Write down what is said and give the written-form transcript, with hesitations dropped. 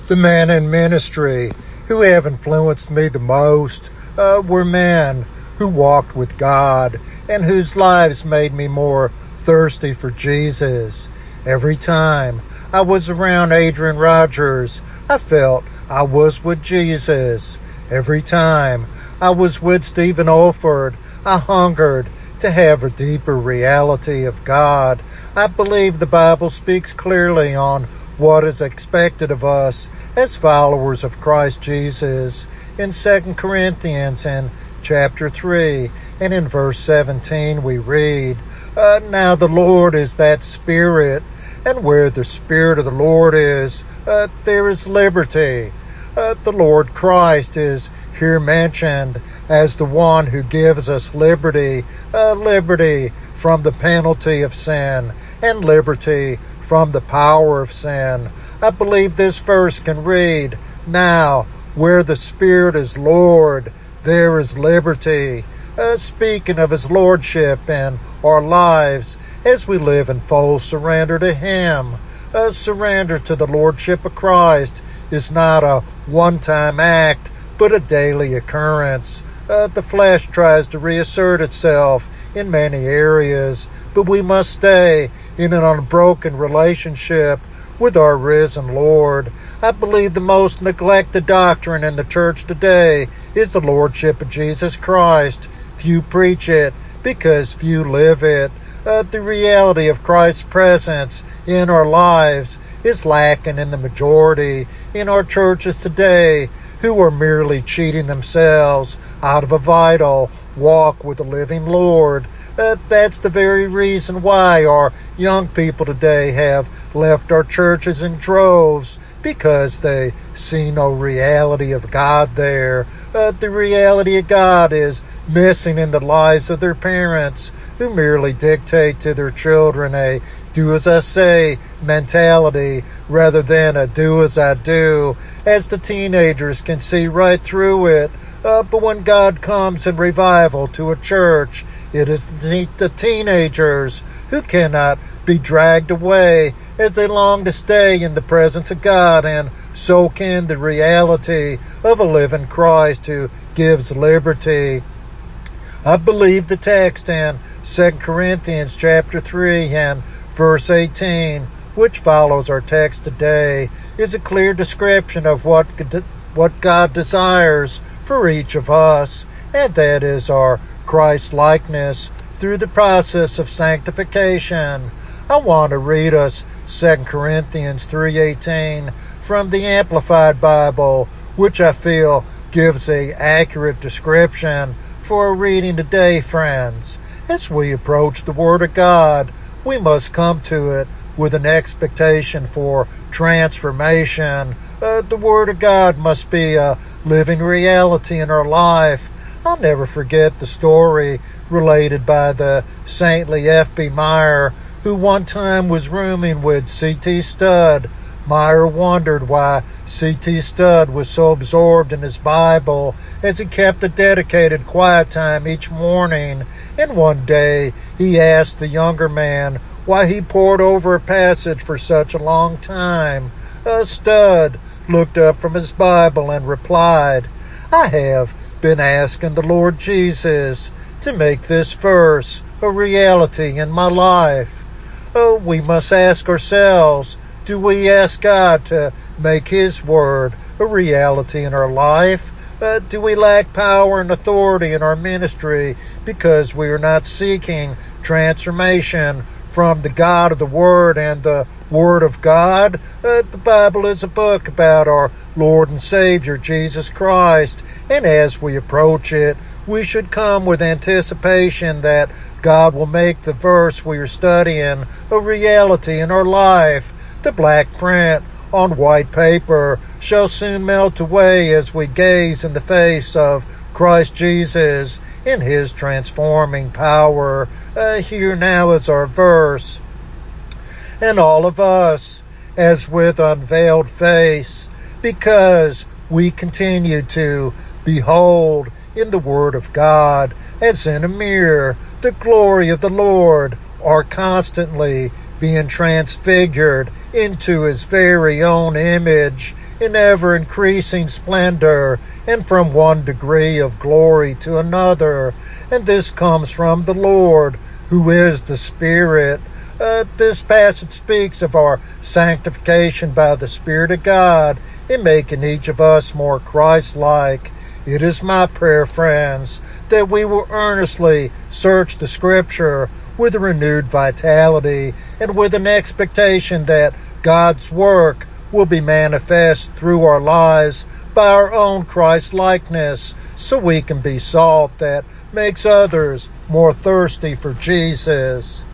The men in ministry who have influenced me the most were men who walked with God and whose lives made me more thirsty for Jesus. Every time I was around Adrian Rogers, I felt I was with Jesus. Every time I was with Stephen Olford, I hungered to have a deeper reality of God. I believe the Bible speaks clearly on what is expected of us as followers of Christ Jesus. In 2 Corinthians in chapter 3 and in verse 17 we read, Now the Lord is that Spirit, and where the Spirit of the Lord is, there is liberty. The Lord Christ is here mentioned as the one who gives us liberty, liberty from the penalty of sin and liberty from the power of sin. I believe this verse can read, Now, where the Spirit is Lord, there is liberty. Speaking of His Lordship in our lives as we live in full surrender to Him. Surrender to the Lordship of Christ is not a one-time act, but a daily occurrence. The flesh tries to reassert itself in many areas, but we must stay in an unbroken relationship with our risen Lord. I believe the most neglected doctrine in the church today is the Lordship of Jesus Christ. Few preach it because few live it. The reality of Christ's presence in our lives is lacking in the majority in our churches today, who are merely cheating themselves out of a vital walk with the living Lord. That's the very reason why our young people today have left our churches in droves, because they see no reality of God there. The reality of God is missing in the lives of their parents, who merely dictate to their children a do as I say mentality rather than a do as I do, as the teenagers can see right through it. But when God comes in revival to a church, it is the teenagers who cannot be dragged away as they long to stay in the presence of God and soak in the reality of a living Christ who gives liberty. I believe the text in 2 Corinthians chapter 3 and verse 18, which follows our text today, is a clear description of what God desires for each of us, and that is our Christ-likeness through the process of sanctification. I want to read us 2 Corinthians 3:18 from the Amplified Bible, which I feel gives an accurate description for our reading today, friends. As we approach the Word of God, we must come to it with an expectation for transformation. The Word of God must be a living reality in our life. I'll never forget the story related by the saintly F.B. Meyer, who one time was rooming with C.T. Studd. Meyer wondered why C.T. Studd was so absorbed in his Bible, as he kept a dedicated quiet time each morning, and one day he asked the younger man why he pored over a passage for such a long time. Studd looked up from his Bible and replied, I have been asking the Lord Jesus to make this verse a reality in my life. We must ask ourselves, do we ask God to make His Word a reality in our life? Do we lack power and authority in our ministry because we are not seeking transformation from the God of the Word and the Word of God? The Bible is a book about our Lord and Savior, Jesus Christ, and as we approach it, we should come with anticipation that God will make the verse we are studying a reality in our life. The black print on white paper shall soon melt away as we gaze in the face of Christ Jesus in His transforming power. Here now is our verse. And all of us, as with unveiled face, because we continue to behold in the Word of God, as in a mirror, the glory of the Lord, are constantly being transfigured into His very own image in ever-increasing splendor, and from one degree of glory to another. And this comes from the Lord, who is the Spirit. This passage speaks of our sanctification by the Spirit of God in making each of us more Christ-like. It is my prayer, friends, that we will earnestly search the Scripture with a renewed vitality and with an expectation that God's work will be manifest through our lives by our own Christ-likeness, so we can be salt that makes others more thirsty for Jesus.